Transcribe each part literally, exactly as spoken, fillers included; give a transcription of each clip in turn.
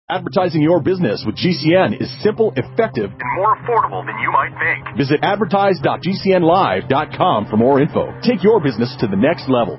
Advertising your business with G C N is simple, effective, and more affordable than you might think. Visit advertise dot g c n live dot com for more info. Take your business to the next level.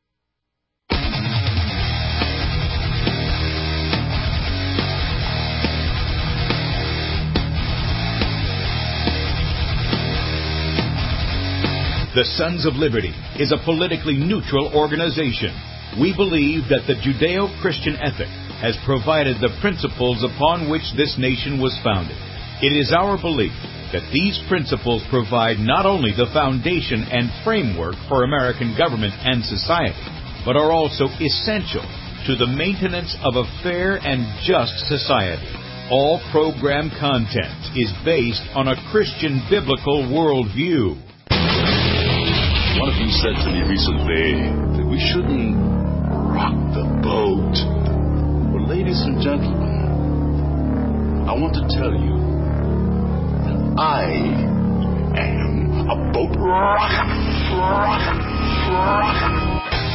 The Sons of Liberty is a politically neutral organization. We believe that the Judeo-Christian ethic has provided the principles upon which this nation was founded. It is our belief that these principles provide not only the foundation and framework for American government and society, but are also essential to the maintenance of a fair and just society. All program content is based on a Christian biblical worldview. One of you said to me recently that we shouldn't rock the boat. Well, ladies and gentlemen, I want to tell you that I am a boat rocker. rocker, rocker.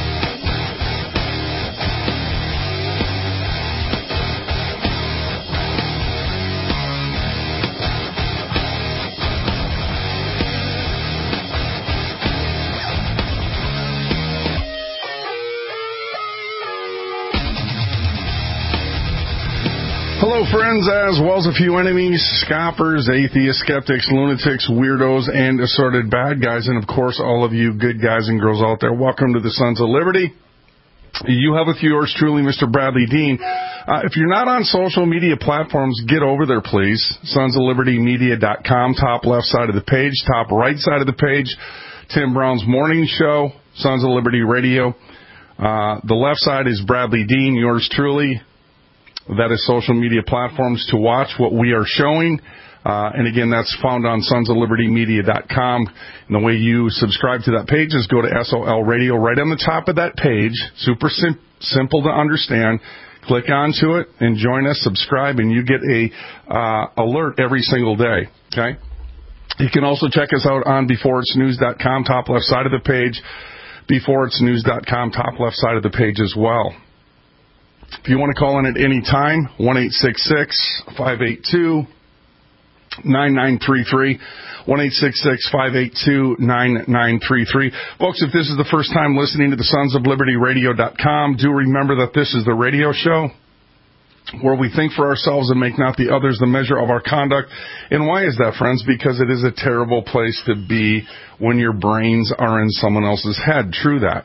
Hello, friends, as well as a few enemies, scoffers, atheists, skeptics, lunatics, weirdos, and assorted bad guys, and, of course, all of you good guys and girls out there. Welcome to the Sons of Liberty. You have with yours truly, Mister Bradley Dean. Uh, if you're not on social media platforms, get over there, please. sons of liberty media dot com, top left side of the page, top right side of the page, Tim Brown's Morning Show, Sons of Liberty Radio. Uh, the left side is Bradley Dean, yours truly. That is social media platforms to watch what we are showing. Uh, and again, that's found on sons of liberty media dot com. And the way you subscribe to that page is go to S O L Radio right on the top of that page. Super sim- simple to understand. Click onto it and join us, subscribe, and you get a uh, alert every single day. Okay. You can also check us out on before it's news dot com, top left side of the page. before it's news dot com, top left side of the page as well. If you want to call in at any time, one eight six six, five eight two, nine nine three three, one eight six six, five eight two, nine nine three three. Folks, if this is the first time listening to the sons of liberty radio dot com, do remember that this is the radio show where we think for ourselves and make not the others the measure of our conduct. And why is that, friends? Because it is a terrible place to be when your brains are in someone else's head. True that.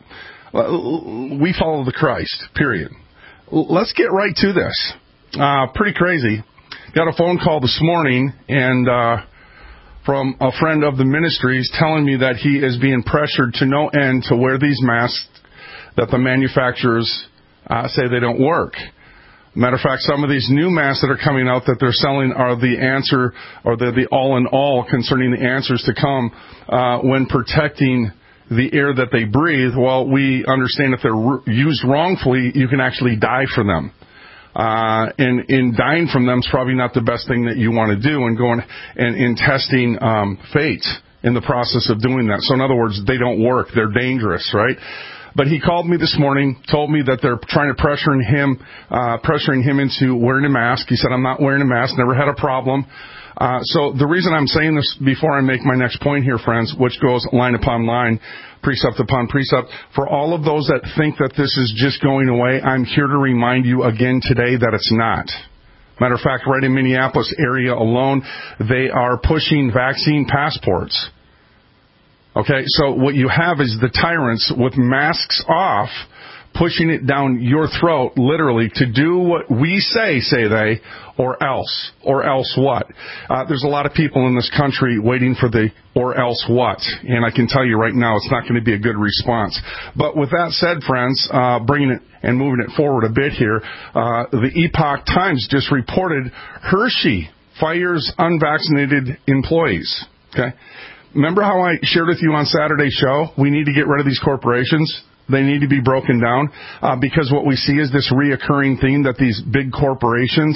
We follow the Christ, period. Let's get right to this. Uh, pretty crazy. Got a phone call this morning and uh, from a friend of the ministries telling me that he is being pressured to no end to wear these masks that the manufacturers uh, say they don't work. Matter of fact, some of these new masks that are coming out that they're selling are the answer, or they're the all-in-all concerning the answers to come uh, when protecting the air that they breathe. Well, we understand if they're r- used wrongfully, you can actually die from them. Uh, and in dying from them is probably not the best thing that you want to do, and going and in testing um, fate in the process of doing that. So in other words, they don't work. They're dangerous, right? But he called me this morning, told me that they're trying to pressure him, uh, pressuring him into wearing a mask. He said, I'm not wearing a mask, never had a problem. Uh, so the reason I'm saying this before I make my next point here, friends, which goes line upon line, precept upon precept, for all of those that think that this is just going away, I'm here to remind you again today that it's not. Matter of fact, right in Minneapolis area alone, they are pushing vaccine passports. Okay, so what you have is the tyrants with masks off, pushing it down your throat, literally, to do what we say, say they, or else. Or else what? Uh, there's a lot of people in this country waiting for the or else what. And I can tell you right now, it's not going to be a good response. But with that said, friends, uh, bringing it and moving it forward a bit here, uh, the Epoch Times just reported Hershey fires unvaccinated employees. Okay? Remember how I shared with you on Saturday's show? We need to get rid of these corporations. They need to be broken down uh, because what we see is this reoccurring theme that these big corporations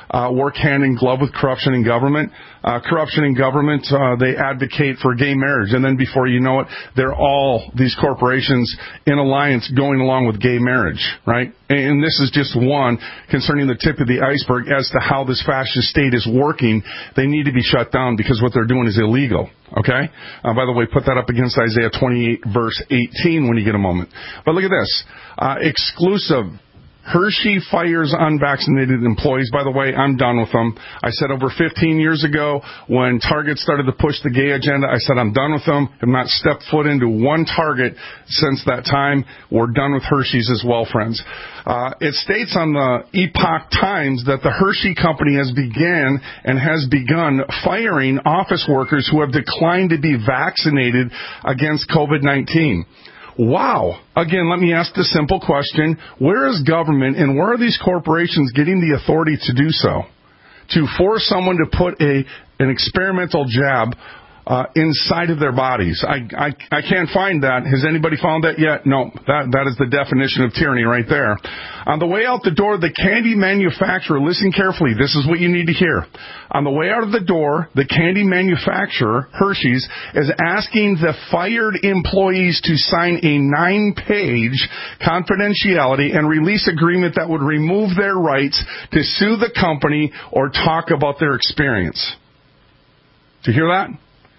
uh, work hand in glove with corruption in government. Uh, corruption in government, uh, they advocate for gay marriage. And then before you know it, they're all, these corporations in alliance going along with gay marriage, right? And this is just one concerning the tip of the iceberg as to how this fascist state is working. They need to be shut down because what they're doing is illegal, okay? Uh, by the way, put that up against Isaiah twenty-eight, verse eighteen when you get a moment. But look at this. Uh, exclusive. Hershey fires unvaccinated employees. By the way, I'm done with them. I said over fifteen years ago when Target started to push the gay agenda, I said I'm done with them. Have not stepped foot into one Target since that time. We're done with Hershey's as well, friends. Uh, it states on the Epoch Times that the Hershey Company has began and has begun firing office workers who have declined to be vaccinated against COVID nineteen. Wow. Again, let me ask the simple question. Where is government and where are these corporations getting the authority to do so? To force someone to put a an experimental jab uh, inside of their bodies. I, I I can't find that. Has anybody found that yet? No. That that is the definition of tyranny right there. On the way out the door, the candy manufacturer, listen carefully, this is what you need to hear. On the way out of the door, the candy manufacturer, Hershey's, is asking the fired employees to sign a nine-page confidentiality and release agreement that would remove their rights to sue the company or talk about their experience. Did you hear that?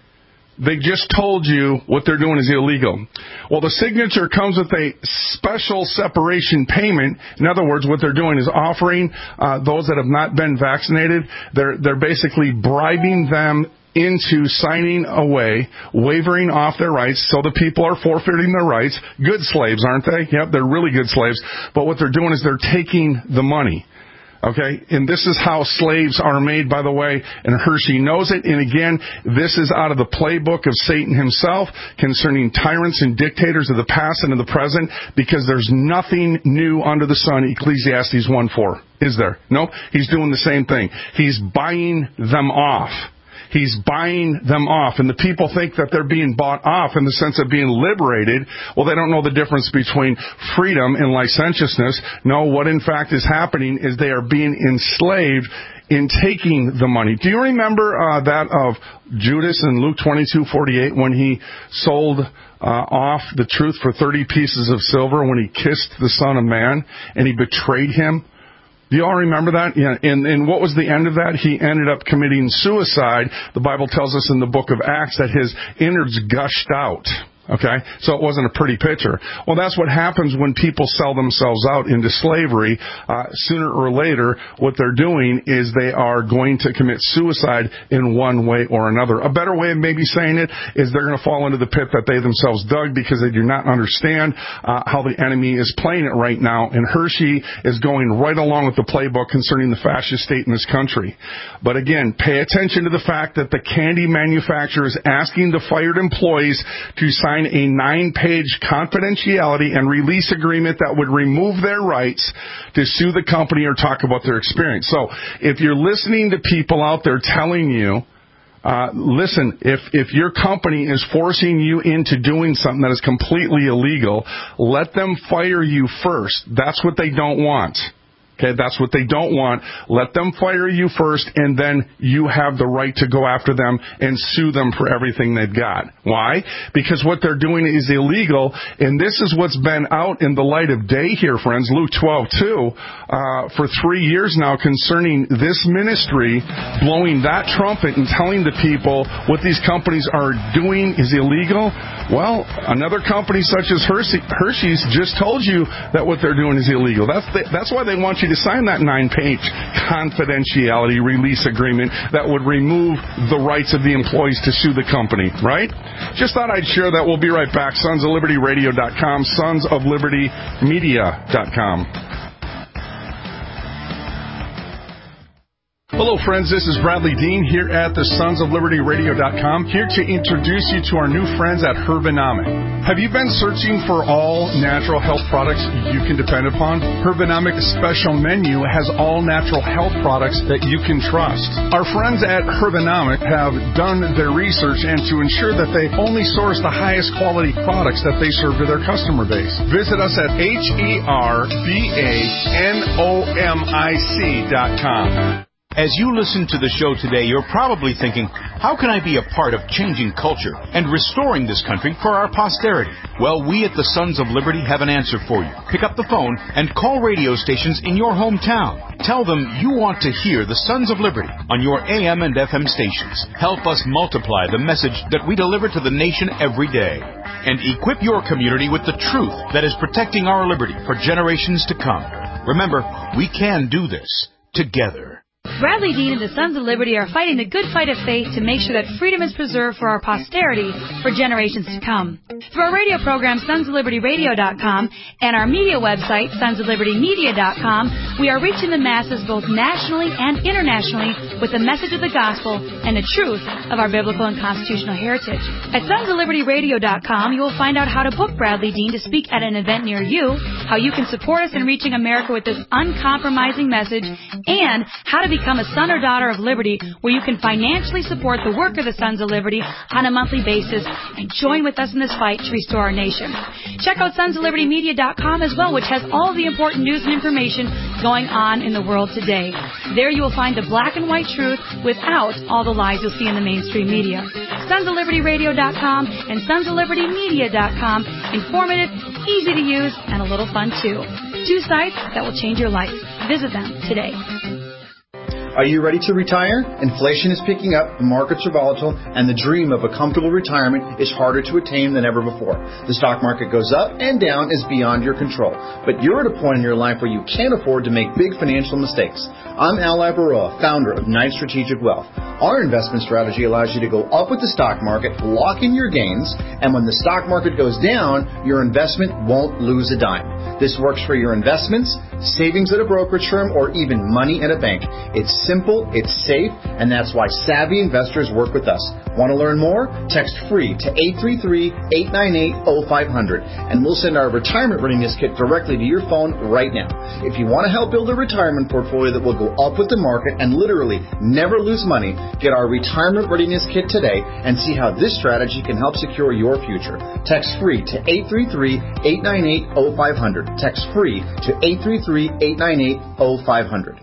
They just told you what they're doing is illegal. Well, the signature comes with a special separation payment. In other words, what they're doing is offering uh, those that have not been vaccinated, they're, they're basically bribing them into signing away, wavering off their rights, so the people are forfeiting their rights. Good slaves, aren't they? Yep, they're really good slaves. But what they're doing is they're taking the money. Okay, and this is how slaves are made, by the way, and Hershey knows it. And again, this is out of the playbook of Satan himself concerning tyrants and dictators of the past and of the present, because there's nothing new under the sun, Ecclesiastes one four. Is there? No, he's doing the same thing. He's buying them off. He's buying them off. And the people think that they're being bought off in the sense of being liberated. Well, they don't know the difference between freedom and licentiousness. No, what in fact is happening is they are being enslaved in taking the money. Do you remember uh, that of Judas in Luke twenty-two forty-eight when he sold uh, off the truth for thirty pieces of silver when he kissed the Son of Man and he betrayed him? Do you all remember that? Yeah. And, and what was the end of that? He ended up committing suicide. The Bible tells us in the book of Acts that his innards gushed out. Okay? So it wasn't a pretty picture. Well, that's what happens when people sell themselves out into slavery. Uh, sooner or later, what they're doing is they are going to commit suicide in one way or another. A better way of maybe saying it is they're going to fall into the pit that they themselves dug because they do not understand uh, how the enemy is playing it right now. And Hershey is going right along with the playbook concerning the fascist state in this country. But again, pay attention to the fact that the candy manufacturer is asking the fired employees to sign a nine-page confidentiality and release agreement that would remove their rights to sue the company or talk about their experience. So if you're listening to people out there telling you, uh, listen, if, if your company is forcing you into doing something that is completely illegal, let them fire you first. That's what they don't want. Okay, that's what they don't want. Let them fire you first, and then you have the right to go after them and sue them for everything they've got. Why? Because what they're doing is illegal, and this is what's been out in the light of day here, friends. Luke twelve two, uh, for three years now concerning this ministry blowing that trumpet and telling the people what these companies are doing is illegal. Well, another company such as Hershey, Hershey's just told you that what they're doing is illegal. That's the, that's why they want you to sign that nine-page confidentiality release agreement that would remove the rights of the employees to sue the company, right? Just thought I'd share that. We'll be right back. sons of liberty radio dot com, sons of liberty media dot com. Hello, friends. This is Bradley Dean here at the sons of liberty radio dot com, here to introduce you to our new friends at Herbanomic. Have you been searching for all natural health products you can depend upon? Herbanomic's special menu has all natural health products that you can trust. Our friends at Herbanomic have done their research and to ensure that they only source the highest quality products that they serve to their customer base. Visit us at H E R B A N O M I C dot com. As you listen to the show today, you're probably thinking, how can I be a part of changing culture and restoring this country for our posterity? Well, we at the Sons of Liberty have an answer for you. Pick up the phone and call radio stations in your hometown. Tell them you want to hear the Sons of Liberty on your A M and F M stations. Help us multiply the message that we deliver to the nation every day. And equip your community with the truth that is protecting our liberty for generations to come. Remember, we can do this together. Bradley Dean and the Sons of Liberty are fighting the good fight of faith to make sure that freedom is preserved for our posterity for generations to come. Through our radio program, sons of liberty radio dot com, and our media website, sons of liberty media dot com, we are reaching the masses both nationally and internationally with the message of the gospel and the truth of our biblical and constitutional heritage. At sons of liberty radio dot com, you will find out how to book Bradley Dean to speak at an event near you, how you can support us in reaching America with this uncompromising message, and how to become a son or daughter of liberty, where you can financially support the work of the Sons of Liberty on a monthly basis and join with us in this fight to restore our nation. Check out sons of liberty media dot com as well, which has all the important news and information going on in the world today. There you will find the black and white truth without all the lies you'll see in the mainstream media. sons of liberty radio dot com and sons of liberty media dot com. Informative, easy to use, and a little fun too. Two sites that will change your life. Visit them today. Are you ready to retire? Inflation is picking up, the markets are volatile, and the dream of a comfortable retirement is harder to attain than ever before. The stock market goes up and down is beyond your control. But you're at a point in your life where you can't afford to make big financial mistakes. I'm Al Labaroa, founder of Knight Strategic Wealth. Our investment strategy allows you to go up with the stock market, lock in your gains, and when the stock market goes down, your investment won't lose a dime. This works for your investments, savings at a brokerage firm, or even money at a bank. It's simple, it's safe, and that's why savvy investors work with us. Want to learn more? Text FREE to eight three three, eight nine eight, zero five zero zero, and we'll send our retirement readiness kit directly to your phone right now. If you want to help build a retirement portfolio that will go up with the market and literally never lose money, get our retirement readiness kit today and see how this strategy can help secure your future. Text FREE to eight three three, eight nine eight, zero five zero zero. Text FREE to eight three three, eight nine eight, zero five zero zero.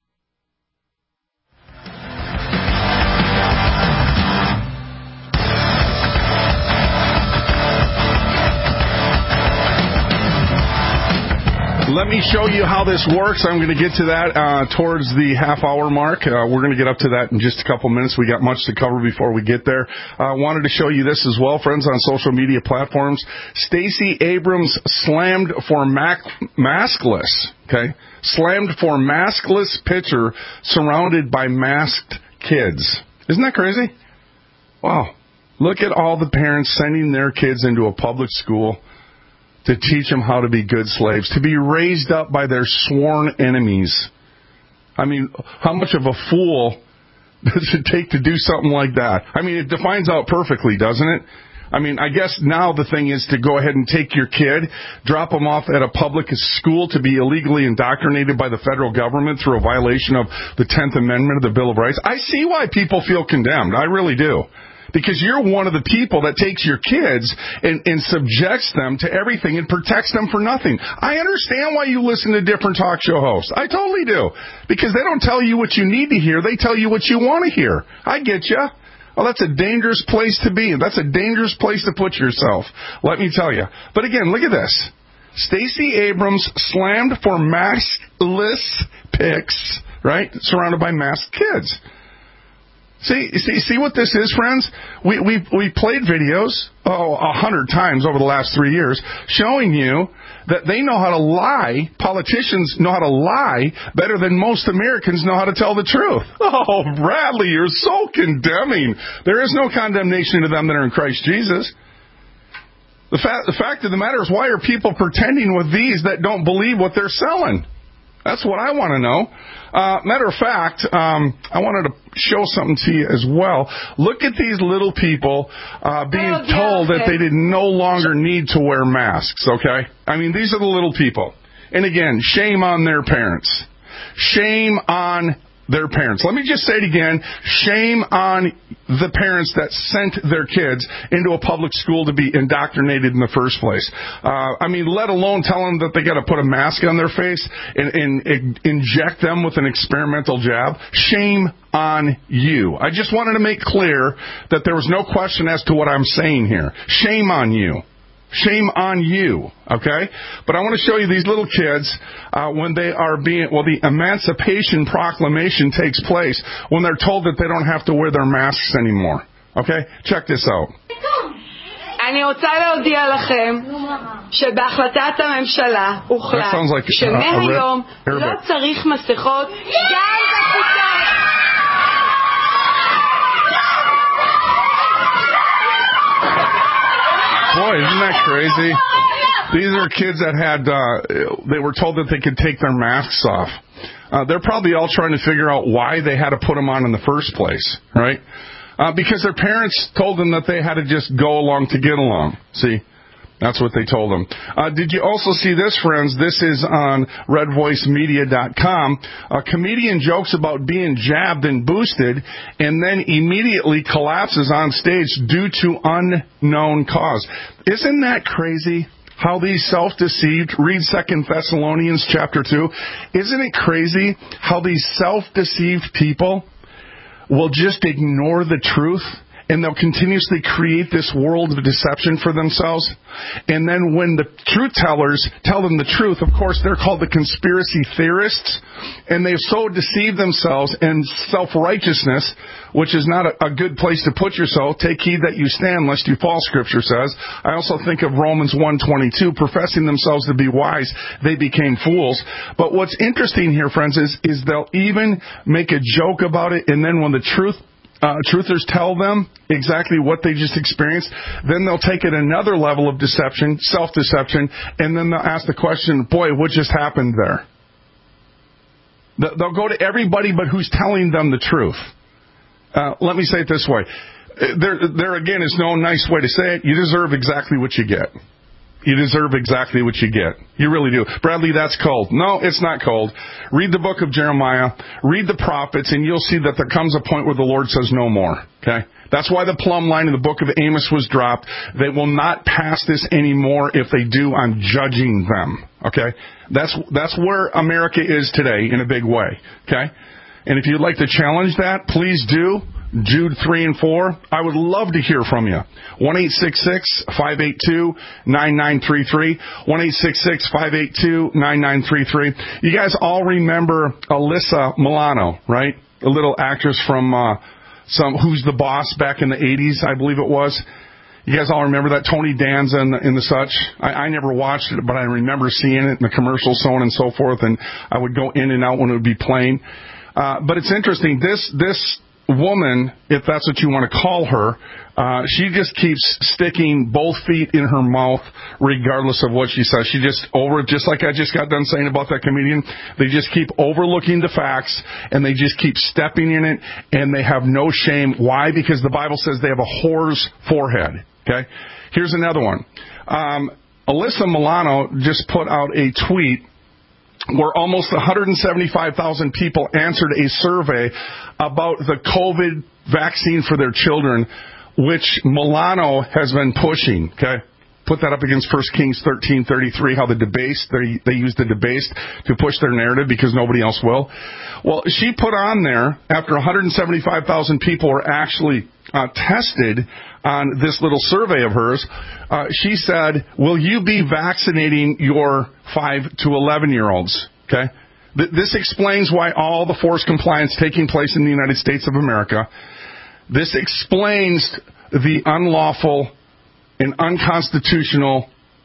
Let me show you how this works. I'm going to get to that uh, towards the half-hour mark. Uh, we're going to get up to that in just a couple minutes. We got much to cover before we get there. I uh, wanted to show you this as well, friends, on social media platforms. Stacey Abrams slammed for mac- maskless, okay? Slammed for maskless picture surrounded by masked kids. Isn't that crazy? Wow. Look at all the parents sending their kids into a public school to teach them how to be good slaves, to be raised up by their sworn enemies. I mean, how much of a fool does it take to do something like that? I mean, it defines out perfectly, doesn't it? I mean, I guess now the thing is to go ahead and take your kid, drop them off at a public school to be illegally indoctrinated by the federal government through a violation of the tenth Amendment of the Bill of Rights. I see why people feel condemned. I really do. Because you're one of the people that takes your kids and, and subjects them to everything and protects them for nothing. I understand why you listen to different talk show hosts. I totally do. Because they don't tell you what you need to hear. They tell you what you want to hear. I get you. Well, that's a dangerous place to be. That's a dangerous place to put yourself. Let me tell you. But again, look at this. Stacey Abrams slammed for maskless pics, right? Surrounded by masked kids. See, see, see what this is, friends? We we we played videos oh a hundred times over the last three years, showing you that they know how to lie. Politicians know how to lie better than most Americans know how to tell the truth. Oh, Bradley, you're so condemning. There is no condemnation to them that are in Christ Jesus. The fact the fact of the matter is, why are people pretending with these that don't believe what they're selling? That's what I want to know. Uh, matter of fact, um, I wanted to show something to you as well. Look at these little people uh, being oh, yeah, told okay. that they did no longer need to wear masks, okay? I mean, these are the little people. And again, shame on their parents. Shame on their parents. Let me just say it again. Shame on the parents that sent their kids into a public school to be indoctrinated in the first place. Uh, I mean, let alone tell them that they got to put a mask on their face and, and, and inject them with an experimental jab. Shame on you. I just wanted to make clear that there was no question as to what I'm saying here. Shame on you. Shame on you, okay? But I want to show you these little kids uh, when they are being, well, the Emancipation Proclamation takes place when they're told that they don't have to wear their masks anymore, okay? Check this out. אני רוצה להודיע לכם שבהחלטת הממשלה הוחלט שמהיום לא צריך מסכות גם בחוצות. Boy, isn't that crazy? These are kids that had, uh, they were told that they could take their masks off. Uh, they're probably all trying to figure out why they had to put them on in the first place, right? Uh, because their parents told them that they had to just go along to get along. See? That's what they told them. Uh, did you also see this, friends? This is on red voice media dot com. A comedian jokes about being jabbed and boosted and then immediately collapses on stage due to unknown cause. Isn't that crazy? How these self-deceived, read Second Thessalonians chapter two. Isn't it crazy how these self-deceived people will just ignore the truth? And they'll continuously create this world of deception for themselves. And then when the truth tellers tell them the truth, of course, they're called the conspiracy theorists. And they've so deceived themselves in self-righteousness, which is not a, a good place to put yourself. Take heed that you stand, lest you fall, Scripture says. I also think of Romans one twenty-two, professing themselves to be wise, they became fools. But what's interesting here, friends, is, is they'll even make a joke about it, and then when the truth Uh, truthers tell them exactly what they just experienced, then they'll take it another level of deception, self-deception, and then they'll ask the question, boy, what just happened there? They'll go to everybody but who's telling them the truth. Uh, let me say it this way. There, there again is no nice way to say it. You deserve exactly what you get. You deserve exactly what you get. You really do. Bradley, that's cold. No, it's not cold. Read the book of Jeremiah. Read the prophets, and you'll see that there comes a point where the Lord says no more. Okay? That's why the plumb line in the book of Amos was dropped. They will not pass this anymore. If they do, I'm judging them. Okay? That's, that's where America is today in a big way. Okay? And if you'd like to challenge that, please do. Jude three and four. I would love to hear from you. one eight six six, five eight two, nine nine three three. one eight six six, five eight two, nine nine three three. You guys all remember Alyssa Milano, right? A little actress from uh, some Who's the Boss back in the eighties, I believe it was. You guys all remember that? Tony Danza and the, and the such. I, I never watched it, but I remember seeing it in the commercials, so on and so forth, and I would go in and out when it would be playing. Uh, but it's interesting. This this woman, if that's what you want to call her, uh, she just keeps sticking both feet in her mouth regardless of what she says. She just over, just like I just got done saying about that comedian, they just keep overlooking the facts and they just keep stepping in it and they have no shame. Why? Because the Bible says they have a whore's forehead. Okay? Here's another one. Um, Alyssa Milano just put out a tweet where almost one hundred seventy-five thousand people answered a survey about the COVID vaccine for their children, which Milano has been pushing. Okay, put that up against First Kings thirteen thirty-three, how the debased, they, they use the debased to push their narrative because nobody else will. Well, she put on there, after one hundred seventy-five thousand people were actually uh, tested on this little survey of hers, uh, she said, will you be vaccinating your five to eleven-year-olds? Okay? Th- this explains why all the forced compliance taking place in the United States of America. This explains the unlawful and unconstitutional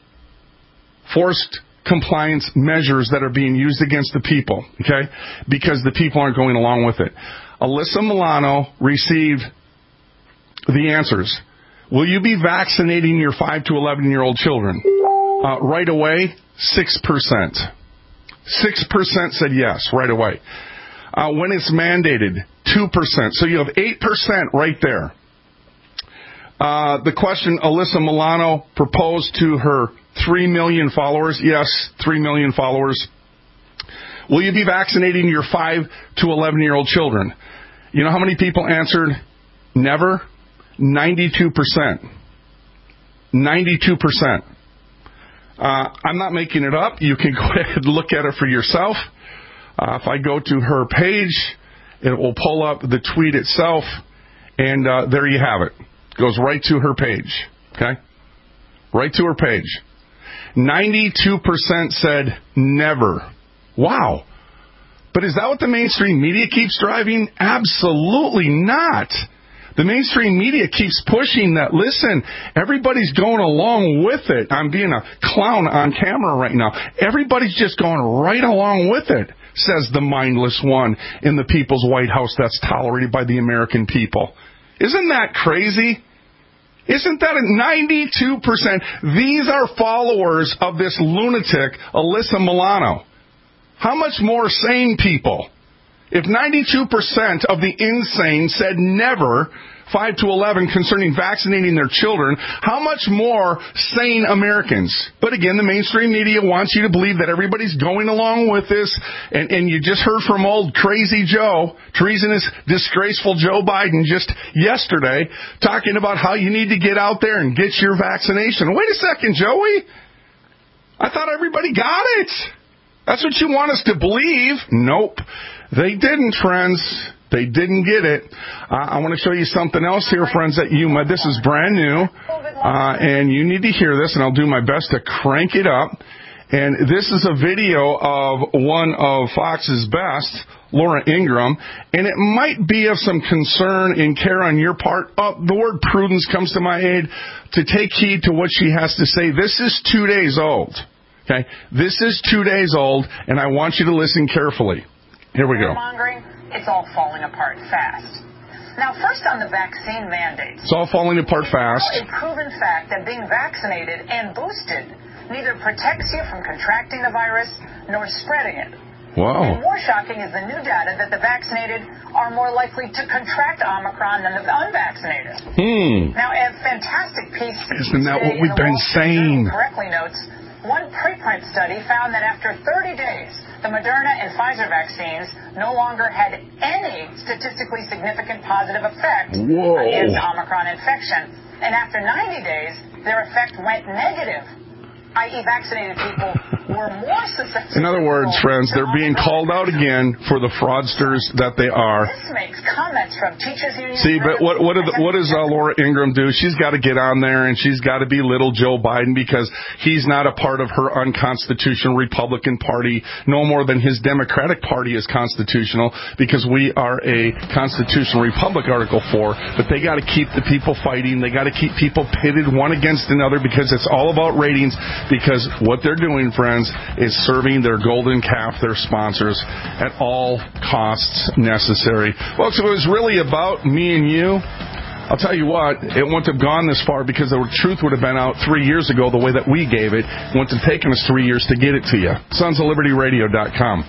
forced compliance measures that are being used against the people, okay? Because the people aren't going along with it. Alyssa Milano received the answers. Will you be vaccinating your five to eleven-year-old children? Uh, right away, six percent. six percent said yes right away. Uh, when it's mandated, two percent. So you have eight percent right there. Uh, the question Alyssa Milano proposed to her three million followers. Yes, three million followers. will you be vaccinating your five to eleven-year-old children? You know how many people answered never? ninety-two percent. ninety-two percent. Uh, I'm not making it up. You can go ahead and look at it for yourself. Uh, if I go to her page, it will pull up the tweet itself, and uh, there you have it. It goes right to her page, okay? Right to her page. ninety-two percent said never. Wow. But is that what the mainstream media keeps driving? Absolutely not. The mainstream media keeps pushing that, listen, everybody's going along with it. I'm being a clown on camera right now. Everybody's just going right along with it, says the mindless one in the People's White House that's tolerated by the American people. Isn't that crazy? Isn't that a ninety-two percent? These are followers of this lunatic, Alyssa Milano. How much more sane people? If ninety-two percent of the insane said never, five to eleven, concerning vaccinating their children, how much more sane Americans? But again, the mainstream media wants you to believe that everybody's going along with this, and, and you just heard from old crazy Joe, treasonous, disgraceful Joe Biden just yesterday, talking about how you need to get out there and get your vaccination. Wait a second, Joey. I thought everybody got it. That's what you want us to believe. Nope. They didn't, friends. They didn't get it. Uh, I want to show you something else here, friends, at Yuma. This is brand new, uh, and you need to hear this, and I'll do my best to crank it up. And this is a video of one of Fox's best, Laura Ingraham, and it might be of some concern and care on your part. Uh, the word prudence comes to my aid, to take heed to what she has to say. This is two days old. Okay, this is two days old, and I want you to listen carefully. Here we go. It's all falling apart fast. Now, first on the vaccine mandates. It's all falling apart fast. It's a proven fact that being vaccinated and boosted neither protects you from contracting the virus nor spreading it. Wow. And more shocking is the new data that the vaccinated are more likely to contract Omicron than the unvaccinated. Hmm. Now, a fantastic piece. Isn't that what we've been saying? Correctly notes, one preprint study found that after thirty days, the Moderna and Pfizer vaccines no longer had any statistically significant positive effect Whoa. against Omicron infection. And after ninety days, their effect went negative, that is vaccinated people were more susceptible. In other words, friends, they're being called out again for the fraudsters that they are. This makes comments from teachers unions. See, but what what, the, what does uh, Laura Ingraham do? She's got to get on there and she's got to belittle Joe Biden because he's not a part of her unconstitutional Republican Party, no more than his Democratic Party is constitutional, because we are a constitutional republic, Article four. But they got to keep the people fighting. They got to keep people pitted one against another because it's all about ratings. Because what they're doing, friends, is serving their golden calf, their sponsors, at all costs necessary. Folks, if it was really about me and you, I'll tell you what, it wouldn't have gone this far because the truth would have been out three years ago the way that we gave it. It wouldn't have taken us three years to get it to you. Sons of Liberty Radio dot com.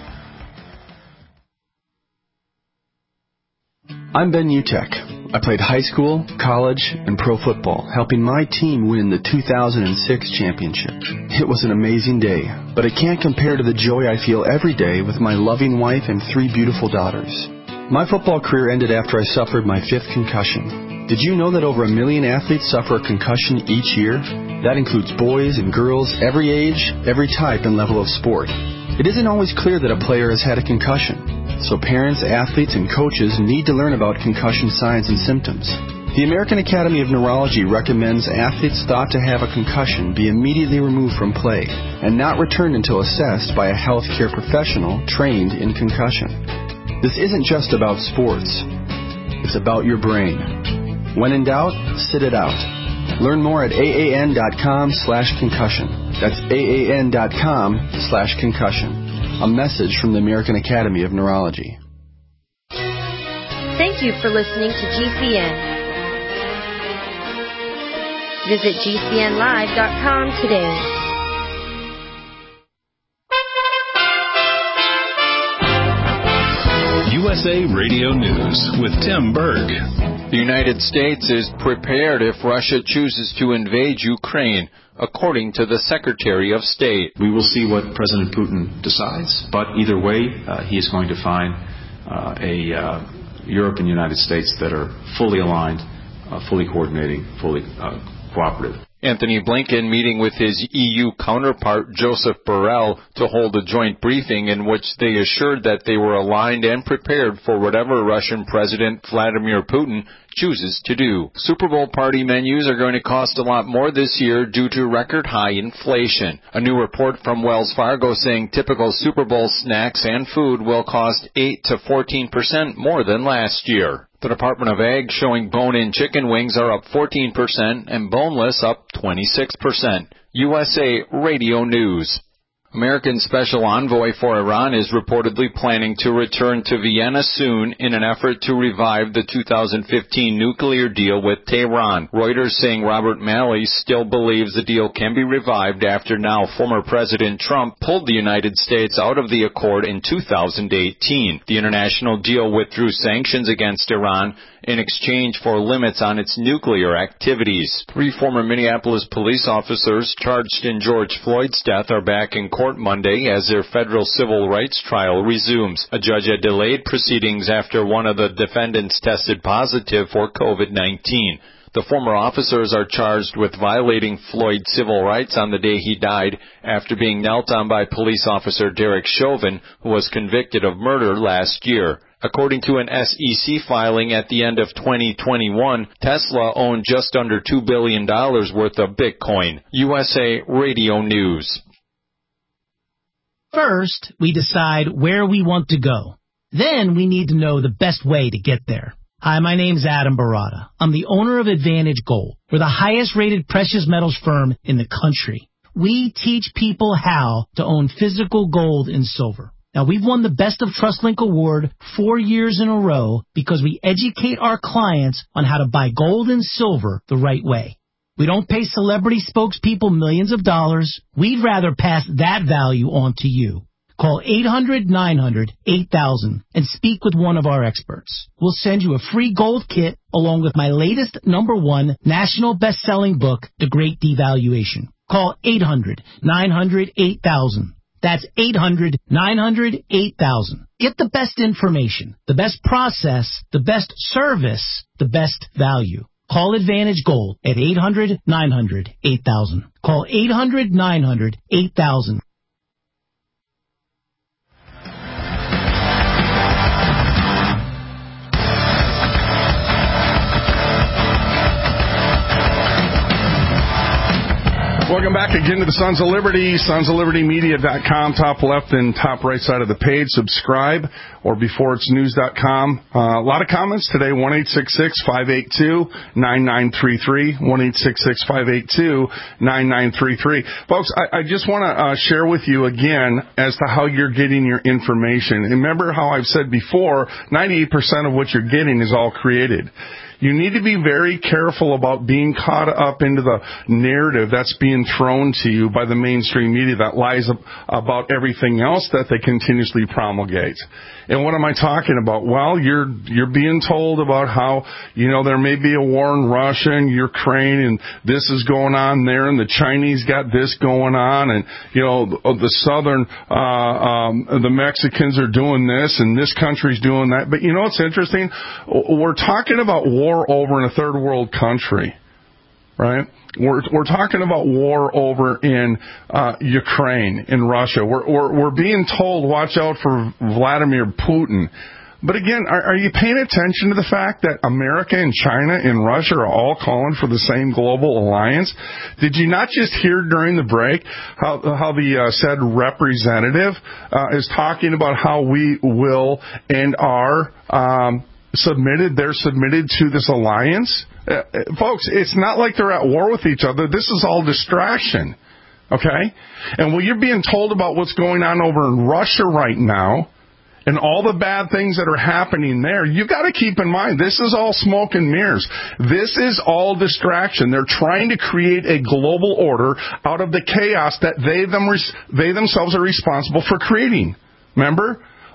I'm Ben Utek. I played high school, college, and pro football, helping my team win the two thousand six championship. It was an amazing day, but it can't compare to the joy I feel every day with my loving wife and three beautiful daughters. My football career ended after I suffered my fifth concussion. Did you know that over a million athletes suffer a concussion each year? That includes boys and girls, every age, every type and level of sport. It isn't always clear that a player has had a concussion. So parents, athletes, and coaches need to learn about concussion signs and symptoms. The American Academy of Neurology recommends athletes thought to have a concussion be immediately removed from play and not returned until assessed by a healthcare professional trained in concussion. This isn't just about sports. It's about your brain. When in doubt, sit it out. Learn more at aan.com slash concussion. That's aan.com slash concussion. A message from the American Academy of Neurology. Thank you for listening to G C N. Visit G C N live dot com today. U S A Radio News with Tim Berg. The United States is prepared if Russia chooses to invade Ukraine, according to the Secretary of State. We will see what President Putin decides, but either way, uh, he is going to find uh, a uh, Europe and the United States that are fully aligned, uh, fully coordinating, fully uh, cooperative. Anthony Blinken meeting with his E U counterpart Joseph Borrell to hold a joint briefing in which they assured that they were aligned and prepared for whatever Russian President Vladimir Putin chooses to do. Super Bowl party menus are going to cost a lot more this year due to record high inflation. A new report from Wells Fargo saying typical Super Bowl snacks and food will cost eight to fourteen percent more than last year. The Department of Ag showing bone-in chicken wings are up fourteen percent and boneless up twenty-six percent. U S A Radio News. American Special Envoy for Iran is reportedly planning to return to Vienna soon in an effort to revive the two thousand fifteen nuclear deal with Tehran. Reuters saying Robert Malley still believes the deal can be revived after now former President Trump pulled the United States out of the accord in two thousand eighteen. The international deal withdrew sanctions against Iran in exchange for limits on its nuclear activities. Three former Minneapolis police officers charged in George Floyd's death are back in court Monday as their federal civil rights trial resumes. A judge had delayed proceedings after one of the defendants tested positive for COVID nineteen. The former officers are charged with violating Floyd's civil rights on the day he died after being knelt on by police officer Derek Chauvin, who was convicted of murder last year. According to an S E C filing at the end of twenty twenty-one, Tesla owned just under two billion dollars worth of Bitcoin. U S A Radio News. First, we decide where we want to go. Then we need to know the best way to get there. Hi, my name's Adam Barada. I'm the owner of Advantage Gold. We're the highest-rated precious metals firm in the country. We teach people how to own physical gold and silver. Now, we've won the Best of TrustLink Award four years in a row because we educate our clients on how to buy gold and silver the right way. We don't pay celebrity spokespeople millions of dollars. We'd rather pass that value on to you. Call eight hundred nine hundred eight thousand and speak with one of our experts. We'll send you a free gold kit along with my latest number one national best-selling book, The Great Devaluation. Call eight hundred nine hundred eight thousand. That's eight hundred nine hundred eight thousand. Get the best information, the best process, the best service, the best value. Call Advantage Gold at eight hundred nine hundred eight thousand. Call eight hundred nine hundred eight thousand. Welcome back again to the Sons of Liberty, sons of liberty media dot com, top left and top right side of the page. Subscribe, or before it's news dot com. Uh, a lot of comments today, one eight six six five eight two nine nine three three, one eight six six five eight two nine nine three three. Folks, I, I just want to uh, share with you again as to how you're getting your information. And remember how I've said before, ninety-eight percent of what you're getting is all created. You need to be very careful about being caught up into the narrative that's being thrown to you by the mainstream media that lies about everything else that they continuously promulgate. And what am I talking about? Well, you're you're being told about how, you know, there may be a war in Russia and Ukraine, and this is going on there, and the Chinese got this going on, and, you know, the southern, uh, um, the Mexicans are doing this, and this country's doing that. But you know what's interesting? We're talking about war over in a third world country, right? We're we're talking about war over in uh, Ukraine, in Russia. We're, we're we're being told, watch out for Vladimir Putin. But again, are, are you paying attention to the fact that America and China and Russia are all calling for the same global alliance? Did you not just hear during the break how how the uh, said representative uh, is talking about how we will and are um, submitted? They're submitted to this alliance. Uh, folks, it's not like they're at war with each other. This is all distraction, okay? And when you're being told about what's going on over in Russia right now and all the bad things that are happening there, you've got to keep in mind, this is all smoke and mirrors. This is all distraction. They're trying to create a global order out of the chaos that they, them, they themselves are responsible for creating. Remember?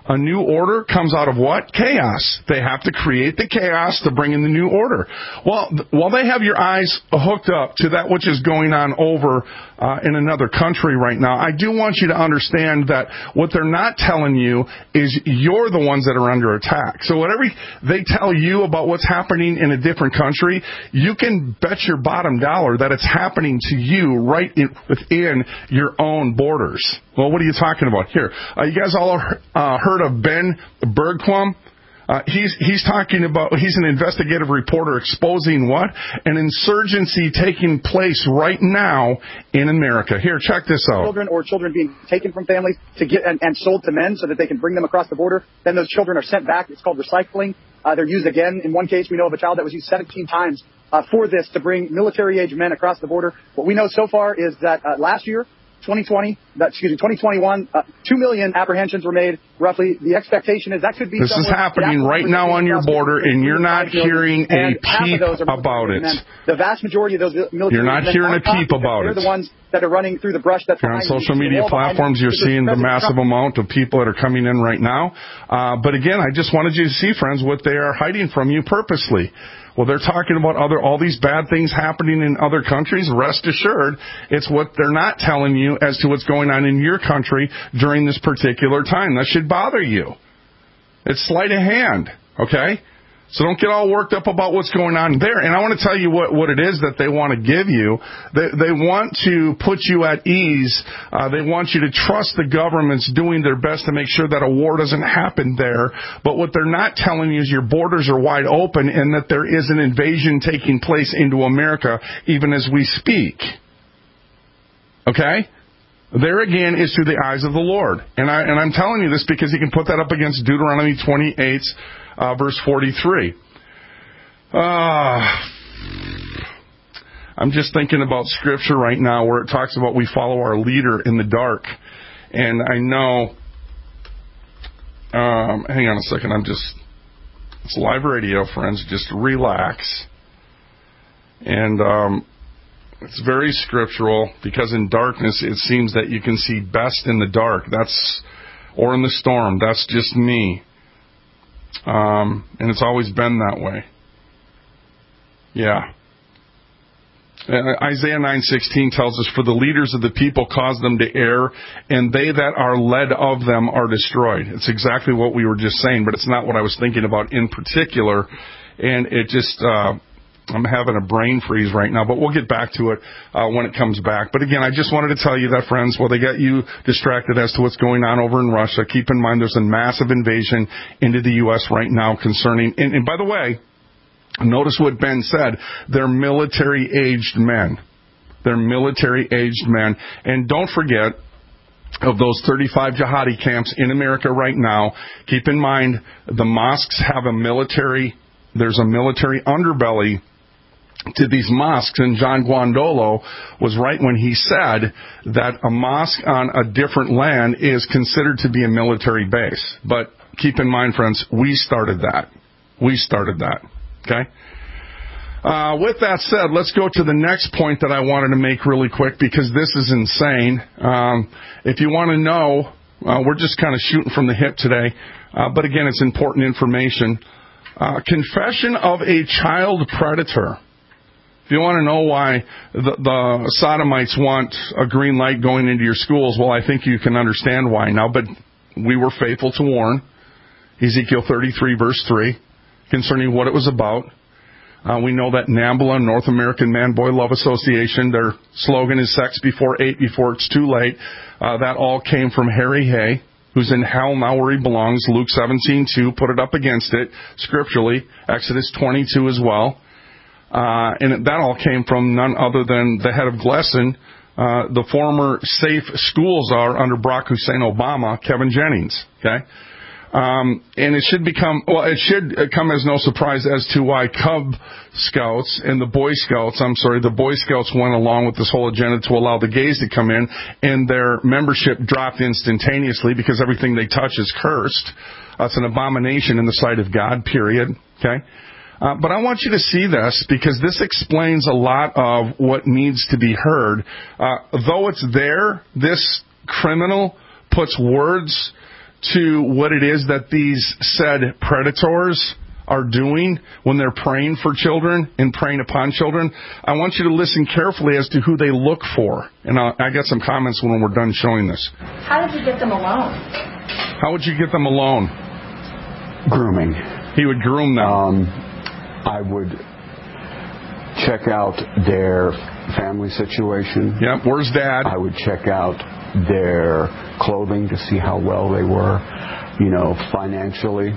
A new order comes out of what? Chaos. They have to create the chaos to bring in the new order. Well, th- while they have your eyes hooked up to that which is going on over uh, in another country right now, I do want you to understand that what they're not telling you is you're the ones that are under attack. So whatever they tell you about what's happening in a different country, you can bet your bottom dollar that it's happening to you right in, within your own borders. Well, what are you talking about here? Uh, you guys all uh, heard of Ben Bergquam? Uh, he's he's talking about, he's an investigative reporter exposing what? An insurgency taking place right now in America. Here, check this out. Children or children being taken from families to get and, and sold to men so that they can bring them across the border. Then those children are sent back. It's called recycling. Uh, they're used again. In one case, we know of a child that was used seventeen times uh, for this to bring military-age men across the border. What we know so far is that uh, last year, twenty twenty, that, excuse me, twenty twenty-one, uh, two million apprehensions were made, roughly. The expectation is that could be... This is happening right now on your border, and you're not hearing a peep about it. The vast majority of those military... You're not hearing a peep about it. They're the ones that are running through the brush. That's on social media platforms, you're seeing the massive amount of people that are coming in right now. Uh, but again, I just wanted you to see, friends, what they are hiding from you purposely. Well, they're talking about other all these bad things happening in other countries. Rest assured, it's what they're not telling you as to what's going on in your country during this particular time. That should bother you. It's sleight of hand, okay? So don't get all worked up about what's going on there. And I want to tell you what, what it is that they want to give you. They, they want to put you at ease. Uh, they want you to trust the government's doing their best to make sure that a war doesn't happen there. But what they're not telling you is your borders are wide open and that there is an invasion taking place into America even as we speak. Okay? There again is through the eyes of the Lord. And, I, and I'm telling you this because you can put that up against Deuteronomy twenty-eight, uh, verse forty-three. Uh, I'm just thinking about Scripture right now where it talks about we follow our leader in the dark. And I know, um, hang on a second, I'm just, it's live radio, friends, just relax. And, um, it's very scriptural because in darkness it seems that you can see best in the dark. That's, or in the storm. That's just me. Um, and it's always been that way. Yeah. Uh, Isaiah nine sixteen tells us, for the leaders of the people cause them to err, and they that are led of them are destroyed. It's exactly what we were just saying, but it's not what I was thinking about in particular. And it just... Uh, I'm having a brain freeze right now, but we'll get back to it uh, when it comes back. But again, I just wanted to tell you that, friends, while they got you distracted as to what's going on over in Russia, keep in mind there's a massive invasion into the U S right now concerning, and, and by the way, notice what Ben said, they're military-aged men. They're military-aged men. And don't forget, of those thirty-five jihadi camps in America right now, keep in mind the mosques have a military, there's a military underbelly to these mosques, and John Guandolo was right when he said that a mosque on a different land is considered to be a military base. But keep in mind, friends, we started that. We started that. Okay? Uh, with that said, let's go to the next point that I wanted to make really quick because this is insane. Um, if you want to know, uh, we're just kind of shooting from the hip today, uh, but again, it's important information. Uh, confession of a child predator. If you want to know why the, the sodomites want a green light going into your schools, well, I think you can understand why now, but we were faithful to warn. Ezekiel thirty-three, verse three, concerning what it was about. Uh, we know that NAMBLA, North American Man-Boy Love Association, their slogan is sex before eight, before it's too late. Uh, that all came from Harry Hay, who's in hell now where he belongs. Luke seventeen two, put it up against it scripturally. Exodus twenty-two as well. Uh, and that all came from none other than the head of Glesson, uh, the former safe school czar under Barack Hussein Obama, Kevin Jennings. Okay? Um, and it should become, well, it should come as no surprise as to why Cub Scouts and the Boy Scouts, I'm sorry, the Boy Scouts went along with this whole agenda to allow the gays to come in, and their membership dropped instantaneously because everything they touch is cursed. Uh, it's an abomination in the sight of God, period. Okay? Uh, but I want you to see this because this explains a lot of what needs to be heard. Uh, though it's there, this criminal puts words to what it is that these said predators are doing when they're preying for children and preying upon children, I want you to listen carefully as to who they look for. And I'll, I got some comments when we're done showing this. How did you get them alone? How would you get them alone? Grooming. He would groom them. Um, I would check out their family situation. Yep. Where's Dad? I would check out their clothing to see how well they were, you know, financially.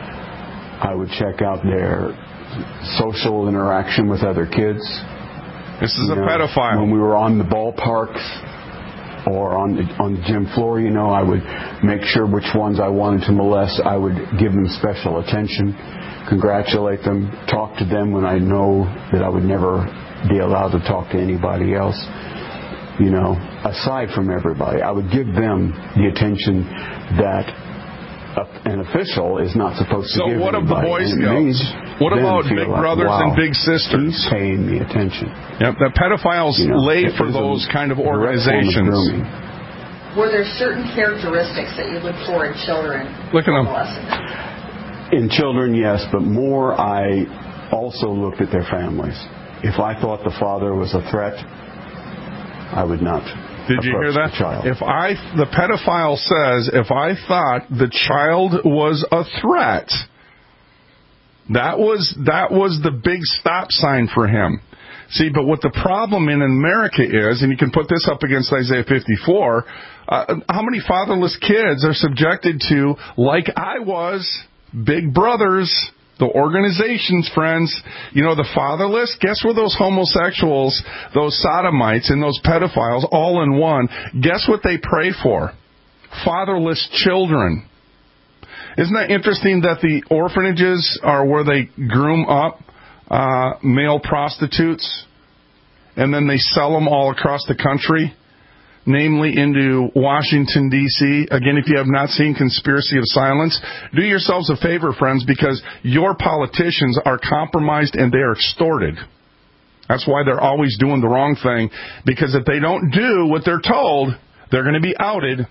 I would check out their social interaction with other kids. This is you a know, pedophile. When we were on the ballparks or on the, on the gym floor, you know, I would make sure which ones I wanted to molest. I would give them special attention, congratulate them, talk to them when I know that I would never be allowed to talk to anybody else. You know, aside from everybody, I would give them the attention that an official is not supposed to so give. So what of the Boy Scouts? What about big like, brothers wow, and big sisters? He's paying me attention. Yep, the pedophiles you know, lay for those kind of organizations. Were there certain characteristics that you look for in children? Look at them. In children, yes, but more I also looked at their families. If I thought the father was a threat, I would not. Did you hear that? If I, the pedophile says, if I thought the child was a threat, that was that was the big stop sign for him. See, but what the problem in America is, and you can put this up against Isaiah fifty-four, uh, how many fatherless kids are subjected to, like I was, big brothers, the organizations, friends, you know, the fatherless, guess where those homosexuals, those sodomites, and those pedophiles, all in one, guess what they pray for? Fatherless children. Isn't that interesting that the orphanages are where they groom up uh, male prostitutes, and then they sell them all across the country? Namely into Washington, D C Again, if you have not seen Conspiracy of Silence, do yourselves a favor, friends, because your politicians are compromised and they are extorted. That's why they're always doing the wrong thing, because if they don't do what they're told, they're going to be outed.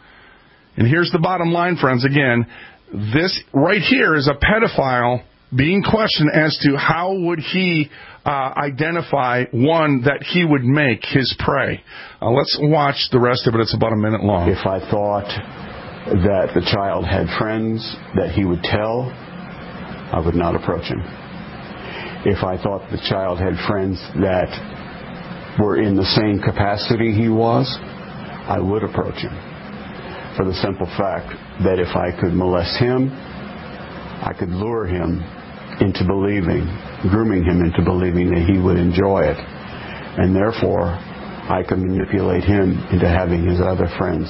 And here's the bottom line, friends. Again, this right here is a pedophile being questioned as to how would he uh, identify one that he would make his prey. Uh, let's watch the rest of it. It's about a minute long. If I thought that the child had friends that he would tell, I would not approach him. If I thought the child had friends that were in the same capacity he was, I would approach him. For the simple fact that if I could molest him, I could lure him into believing, grooming him into believing that he would enjoy it. And therefore, I could manipulate him into having his other friends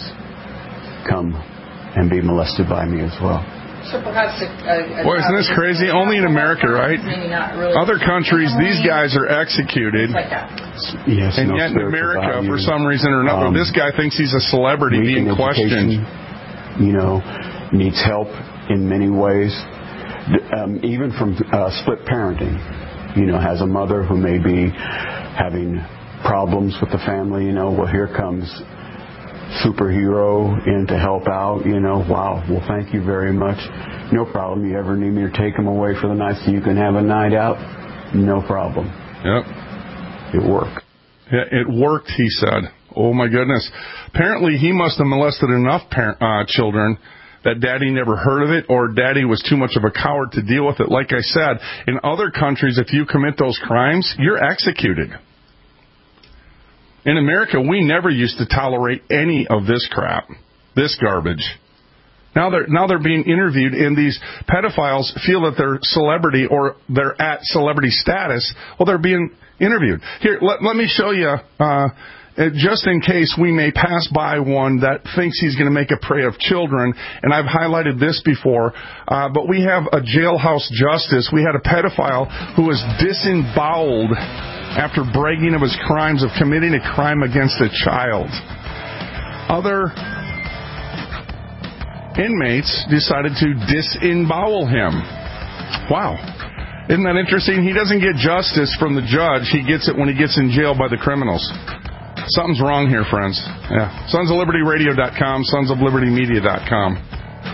come and be molested by me as well. So perhaps a, a, a Boy, isn't this crazy? Only in America, right? Really Other countries, these guys are executed. Like that. Yes, and no yet in America, value. for some reason or another, um, this guy thinks he's a celebrity being questioned. You know, needs help in many ways. Um, even from uh, split parenting, you know, has a mother who may be having problems with the family, you know, well, here comes superhero in to help out, you know, wow, well, thank you very much. No problem. You ever need me to take him away for the night so you can have a night out? No problem. Yep. It worked. Yeah, it worked, he said. Oh, my goodness. Apparently, he must have molested enough parent, uh, children that Daddy never heard of it, or Daddy was too much of a coward to deal with it. Like I said, in other countries, if you commit those crimes, you're executed. In America, we never used to tolerate any of this crap, this garbage. Now they're now they're being interviewed, and these pedophiles feel that they're celebrity or they're at celebrity status. Well, they're being interviewed. Here, let, let me show you. Uh, Uh, just in case we may pass by one that thinks he's going to make a prey of children, and I've highlighted this before, uh, but we have a jailhouse justice. We had a pedophile who was disemboweled after bragging of his crimes of committing a crime against a child. Other inmates decided to disembowel him. Wow. Isn't that interesting? He doesn't get justice from the judge. He gets it when he gets in jail by the criminals. Something's wrong here, friends. Yeah. Sons of Liberty Radio dot com, Sons of Liberty Media dot com.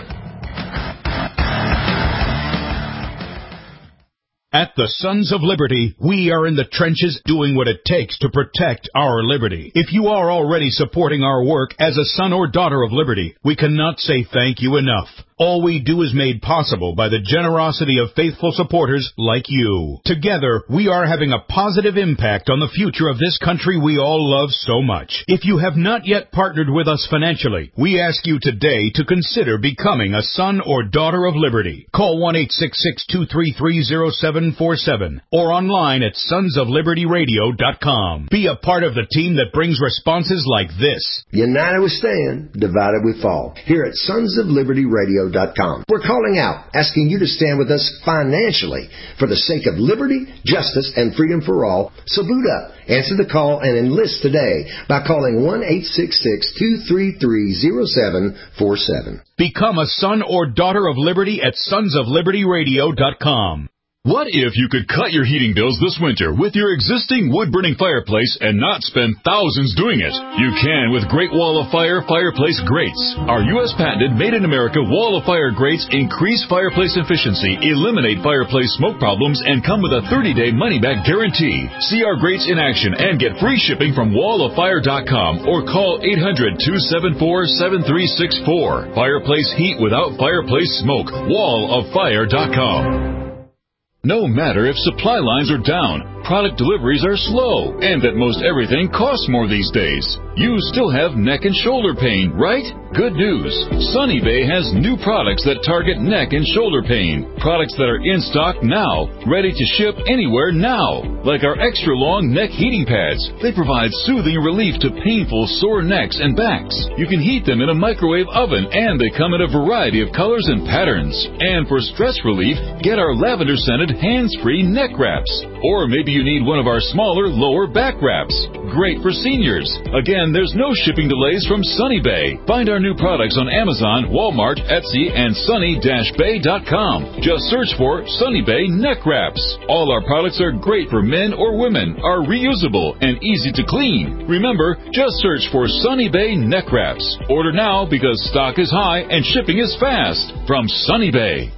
At the Sons of Liberty, we are in the trenches doing what it takes to protect our liberty. If you are already supporting our work as a son or daughter of liberty, we cannot say thank you enough. All we do is made possible by the generosity of faithful supporters like you. Together, we are having a positive impact on the future of this country we all love so much. If you have not yet partnered with us financially, we ask you today to consider becoming a son or daughter of liberty. Call one eight six six, two three three, zero seven four seven or online at sons of liberty radio dot com. Be a part of the team that brings responses like this. United we stand, divided we fall. Here at sons of liberty radio dot com. We're calling out, asking you to stand with us financially for the sake of liberty, justice, and freedom for all. So boot up, answer the call, and enlist today by calling one eight six six, two three three, zero seven four seven. Become a son or daughter of liberty at sons of liberty radio dot com. What if you could cut your heating bills this winter with your existing wood-burning fireplace and not spend thousands doing it? You can with Great Wall of Fire Fireplace Grates. Our U S patented made-in-America Wall of Fire grates increase fireplace efficiency, eliminate fireplace smoke problems, and come with a thirty-day money-back guarantee. See our grates in action and get free shipping from wall of fire dot com or call eight hundred, two seven four, seven three six four. Fireplace heat without fireplace smoke. wall of fire dot com. No matter if supply lines are down, product deliveries are slow, and that most everything costs more these days, you still have neck and shoulder pain, right? Good news. Sunny Bay has new products that target neck and shoulder pain. Products that are in stock now, ready to ship anywhere now. Like our extra long neck heating pads. They provide soothing relief to painful sore necks and backs. You can heat them in a microwave oven, and they come in a variety of colors and patterns. And for stress relief, get our lavender scented hands-free neck wraps. Or maybe you need one of our smaller lower back wraps. Great for seniors. Again, there's no shipping delays from Sunny Bay. Find our new products on Amazon, Walmart, Etsy, and sunny dash bay dot com. Just search for Sunny Bay Neck Wraps. All our products are great for men or women, are reusable, and easy to clean. Remember, just search for Sunny Bay Neck Wraps. Order now because stock is high and shipping is fast. From Sunny Bay.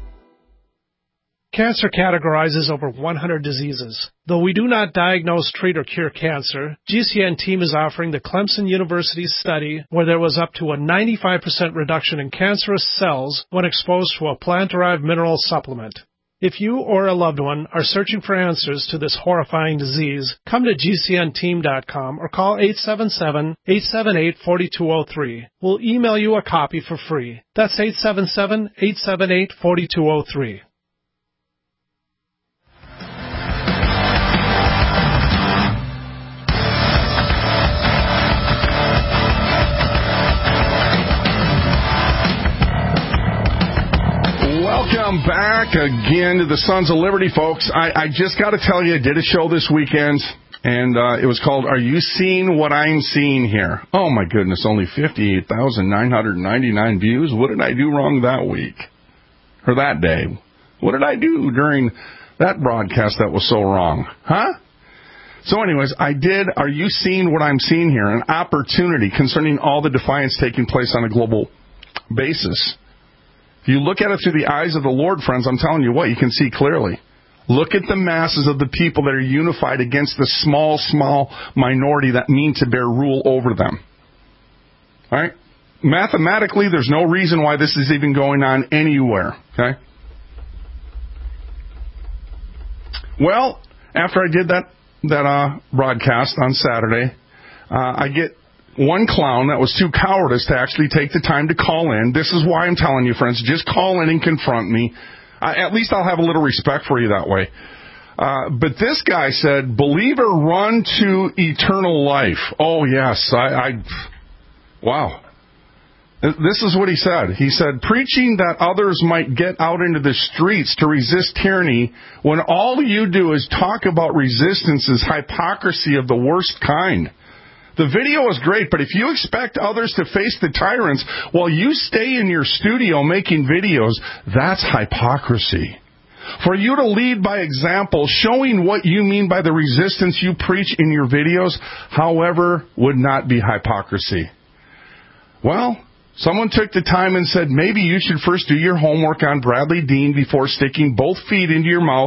Cancer categorizes over one hundred diseases. Though we do not diagnose, treat, or cure cancer, G C N team is offering the Clemson University study where there was up to a ninety-five percent reduction in cancerous cells when exposed to a plant-derived mineral supplement. If you or a loved one are searching for answers to this horrifying disease, come to G C N team dot com or call eight seven seven, eight seven eight, four two zero three. We'll email you a copy for free. That's eight seven seven, eight seven eight, four two zero three. Welcome back again to the Sons of Liberty, folks. I, I just got to tell you, I did a show this weekend, and uh, it was called Are You Seeing What I'm Seeing Here? Oh, my goodness, only fifty-eight thousand nine hundred ninety-nine views. What did I do wrong that week? Or that day? What did I do during that broadcast that was so wrong? Huh? So anyways, I did Are You Seeing What I'm Seeing Here? An opportunity concerning all the defiance taking place on a global basis. If you look at it through the eyes of the Lord, friends, I'm telling you what, you can see clearly. Look at the masses of the people that are unified against the small, small minority that mean to bear rule over them. All right? Mathematically, there's no reason why this is even going on anywhere. Okay? Well, after I did that that uh, broadcast on Saturday, uh, I get one clown that was too cowardice to actually take the time to call in. This is why I'm telling you, friends, just call in and confront me. I, at least I'll have a little respect for you that way. Uh, but this guy said, believer, run to eternal life. Oh, yes. I, I wow. This is what he said. He said, preaching that others might get out into the streets to resist tyranny when all you do is talk about resistance is hypocrisy of the worst kind. The video is great, but if you expect others to face the tyrants while you stay in your studio making videos, that's hypocrisy. For you to lead by example, showing what you mean by the resistance you preach in your videos, however, would not be hypocrisy. Well, someone took the time and said, maybe you should first do your homework on Bradley Dean before sticking both feet into your mouth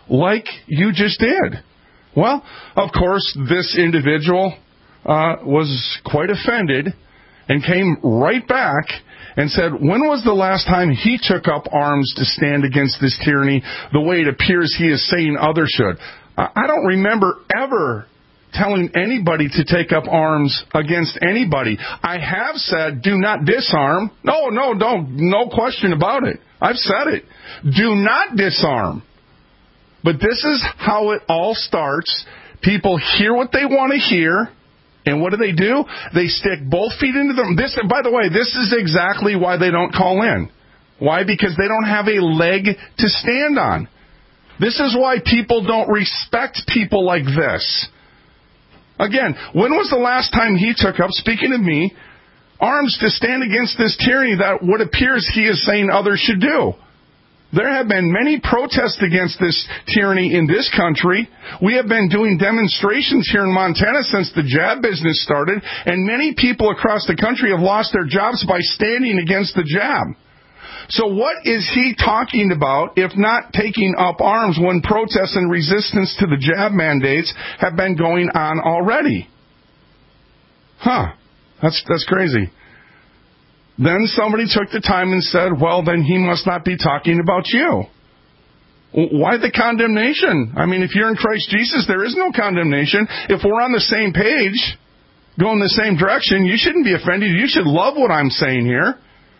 like you just did. Well, of course, this individual uh, was quite offended and came right back and said, when was the last time he took up arms to stand against this tyranny the way it appears he is saying others should? I don't remember ever telling anybody to take up arms against anybody. I have said, do not disarm. No, no, don't. No question about it. I've said it. Do not disarm. But this is how it all starts. People hear what they want to hear. And what do they do? They stick both feet into them. This, by the way, this is exactly why they don't call in. Why? Because they don't have a leg to stand on. This is why people don't respect people like this. Again, when was the last time he took up, speaking of me, arms to stand against this tyranny that what appears he is saying others should do? There have been many protests against this tyranny in this country. We have been doing demonstrations here in Montana since the jab business started, and many people across the country have lost their jobs by standing against the jab. So what is he talking about if not taking up arms when protests and resistance to the jab mandates have been going on already? Huh. That's, that's crazy. Then somebody took the time and said, well, then he must not be talking about you. Why the condemnation? I mean, if you're in Christ Jesus, there is no condemnation. If we're on the same page, going the same direction, you shouldn't be offended. You should love what I'm saying here.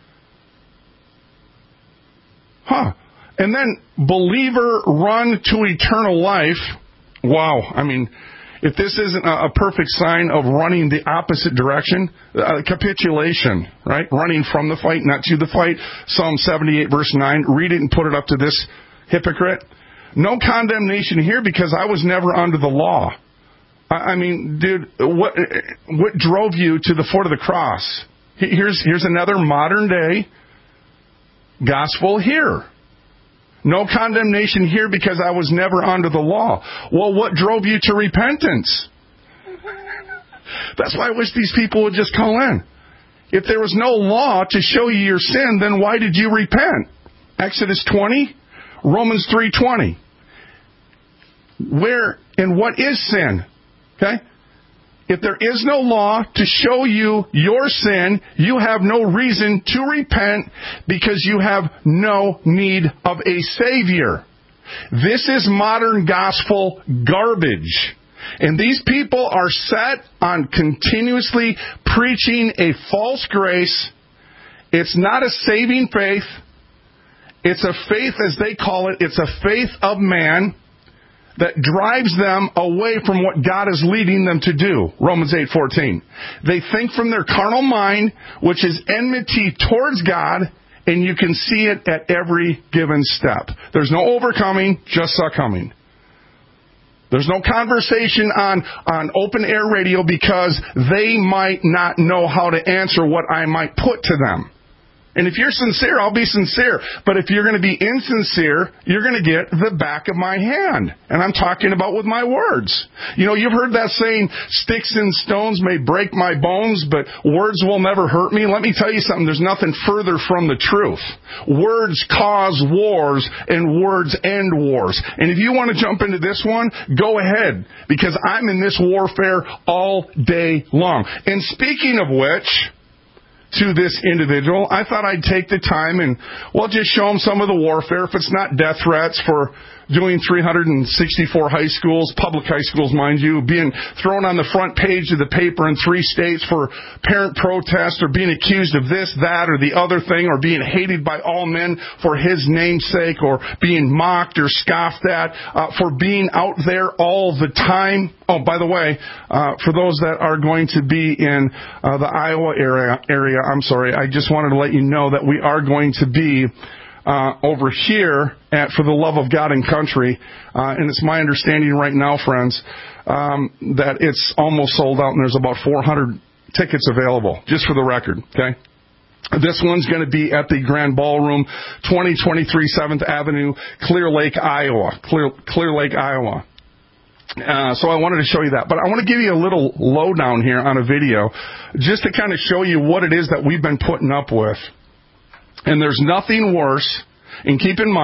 Huh. And then, believer run to eternal life. Wow. I mean, if this isn't a perfect sign of running the opposite direction, uh, capitulation, right? Running from the fight, not to the fight. Psalm seventy-eight, verse nine. Read it and put it up to this hypocrite. No condemnation here because I was never under the law. I mean, dude, what what drove you to the foot of the cross? Here's here's another modern day gospel here. No condemnation here because I was never under the law. Well, what drove you to repentance? That's why I wish these people would just call in. If there was no law to show you your sin, then why did you repent? Exodus twenty, Romans three twenty. Where and what is sin? Okay? If there is no law to show you your sin, you have no reason to repent because you have no need of a Savior. This is modern gospel garbage. And these people are set on continuously preaching a false grace. It's not a saving faith. It's a faith, as they call it, it's a faith of man that drives them away from what God is leading them to do. Romans eight fourteen. They think from their carnal mind, which is enmity towards God, and you can see it at every given step. There's no overcoming, just succumbing. There's no conversation on, on open air radio because they might not know how to answer what I might put to them. And if you're sincere, I'll be sincere. But if you're going to be insincere, you're going to get the back of my hand. And I'm talking about with my words. You know, you've heard that saying, sticks and stones may break my bones, but words will never hurt me. Let me tell you something. There's nothing further from the truth. Words cause wars, and words end wars. And if you want to jump into this one, go ahead. Because I'm in this warfare all day long. And speaking of which, to this individual, I thought I'd take the time and, well, just show him some of the warfare. If it's not death threats for doing three hundred sixty-four high schools, public high schools, mind you, being thrown on the front page of the paper in three states for parent protest, or being accused of this, that, or the other thing, or being hated by all men for his namesake, or being mocked or scoffed at, uh, for being out there all the time. Oh, by the way, uh, for those that are going to be in uh, the Iowa area, area, I'm sorry, I just wanted to let you know that we are going to be Uh, over here at For the Love of God and Country. Uh, and it's my understanding right now, friends, um, that it's almost sold out and there's about four hundred tickets available, just for the record, okay? This one's going to be at the Grand Ballroom, twenty twenty-three seventh Avenue, Clear Lake, Iowa. Clear, Clear Lake, Iowa. Uh, so I wanted to show you that. But I want to give you a little lowdown here on a video just to kind of show you what it is that we've been putting up with. And there's nothing worse, and keep in mind,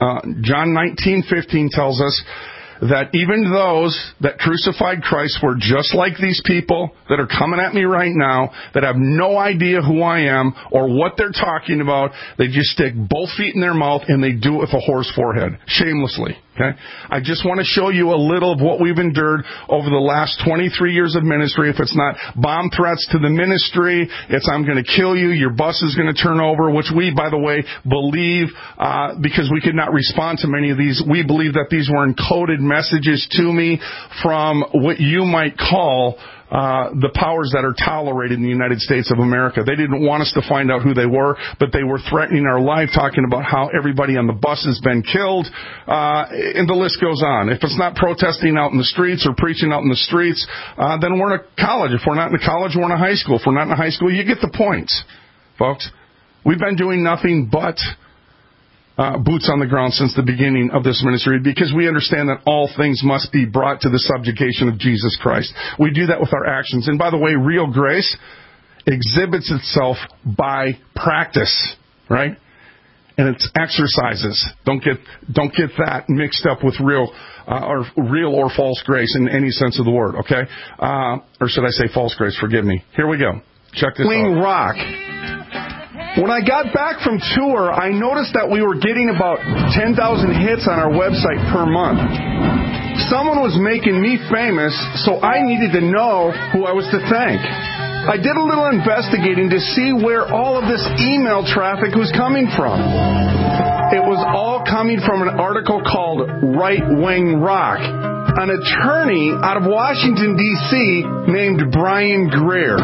Uh, John nineteen fifteen tells us that even those that crucified Christ were just like these people that are coming at me right now, that have no idea who I am or what they're talking about. They just stick both feet in their mouth and they do it with a horse forehead, shamelessly. Okay, I just want to show you a little of what we've endured over the last twenty-three years of ministry. If it's not bomb threats to the ministry, it's I'm going to kill you, your bus is going to turn over, which we, by the way, believe, uh, because we could not respond to many of these, we believe that these were encoded messages to me from what you might call Uh, the powers that are tolerated in the United States of America. They didn't want us to find out who they were, but they were threatening our life, talking about how everybody on the bus has been killed, uh, and the list goes on. If it's not protesting out in the streets or preaching out in the streets, uh, then we're in a college. If we're not in a college, we're in a high school. If we're not in a high school, you get the point, folks. We've been doing nothing but Uh, boots on the ground since the beginning of this ministry, because we understand that all things must be brought to the subjugation of Jesus Christ. We do that with our actions. And by the way, real grace exhibits itself by practice, right? And it's exercises. Don't get don't get that mixed up with real uh, or real or false grace in any sense of the word, okay? Uh, or should I say false grace? Forgive me. Here we go. Check this out. Rock. When I got back from tour, I noticed that we were getting about ten thousand hits on our website per month. Someone was making me famous, so I needed to know who I was to thank. I did a little investigating to see where all of this email traffic was coming from. It was all coming from an article called Right Wing Rock. An attorney out of Washington, D C named Brian Greer.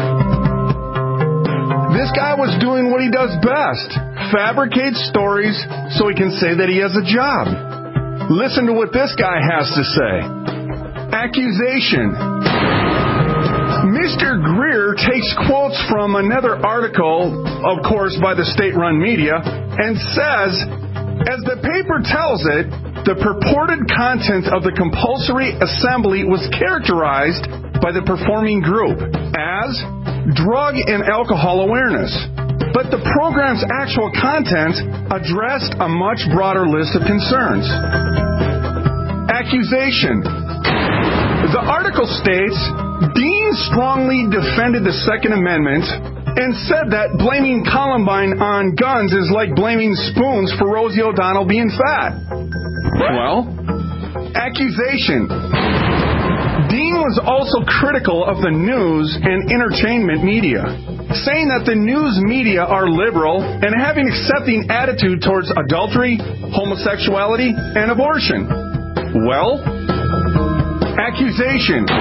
This guy was doing what he does best, fabricate stories so he can say that he has a job. Listen to what this guy has to say. Accusation. Mister Greer takes quotes from another article, of course, by the state-run media, and says, as the paper tells it, the purported content of the compulsory assembly was characterized by the performing group as drug and alcohol awareness. But the program's actual content addressed a much broader list of concerns. Accusation. The article states, Dean strongly defended the Second Amendment and said that blaming Columbine on guns is like blaming spoons for Rosie O'Donnell being fat. Well, accusation. Dean was also critical of the news and entertainment media, saying that the news media are liberal and have an accepting attitude towards adultery, homosexuality, and abortion. Well, accusation.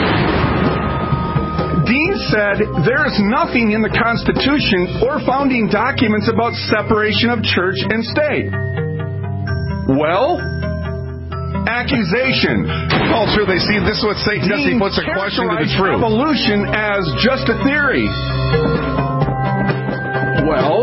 Dean said there is nothing in the Constitution or founding documents about separation of church and state. Well, accusation. Oh, sure, they see this is what Satan does. He puts a question to the truth. Evolution as just a theory. Well,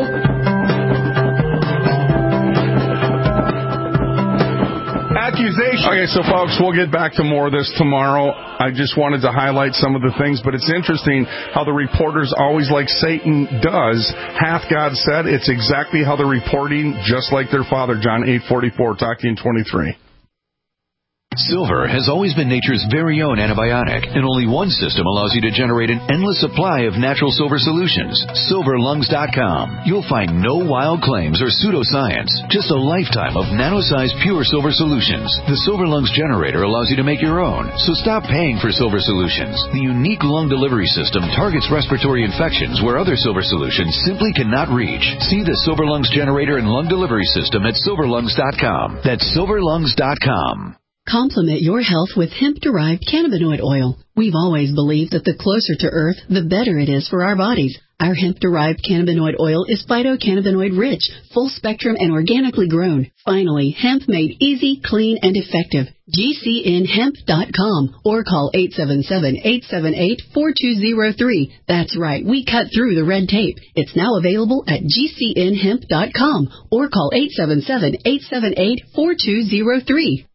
accusation. Okay, so folks, we'll get back to more of this tomorrow. I just wanted to highlight some of the things, but it's interesting how the reporters always, like Satan does, hath God said. It's exactly how they're reporting, just like their father, John eight forty-four, talk to you in twenty-three. Silver has always been nature's very own antibiotic, and only one system allows you to generate an endless supply of natural silver solutions. silver lungs dot com. You'll find no wild claims or pseudoscience, just a lifetime of nano-sized pure silver solutions. The Silver Lungs generator allows you to make your own, so stop paying for silver solutions. The unique lung delivery system targets respiratory infections where other silver solutions simply cannot reach. See the Silver Lungs generator and lung delivery system at silver lungs dot com. That's silver lungs dot com. Complement your health with hemp-derived cannabinoid oil. We've always believed that the closer to Earth, the better it is for our bodies. Our hemp-derived cannabinoid oil is phytocannabinoid-rich, full-spectrum, and organically grown. Finally, hemp made easy, clean, and effective. G C N hemp dot com or call eight seven seven, eight seven eight, four two zero three. That's right, we cut through the red tape. It's now available at G C N hemp dot com or call eight seven seven, eight seven eight, four two zero three.